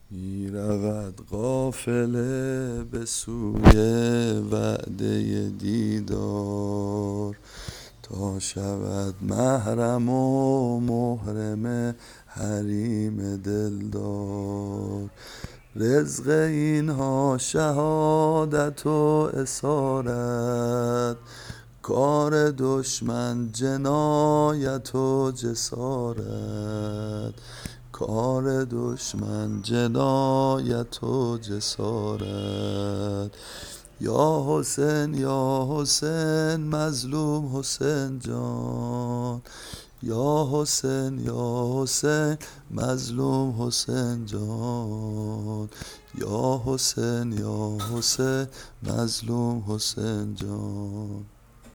می رود قافله به سوی وعده دیدار، تا شود محرم و محرم حریم دلدار. رزق اینها شهادت و اسارت، کار دشمن جنایت و جسارت. کار دشمن جنایت و جسارت. یا حسین یا حسین مظلوم حسین جان، یا حسین یا حسین مظلوم حسین جان، یا حسین یا حسین مظلوم حسین جان.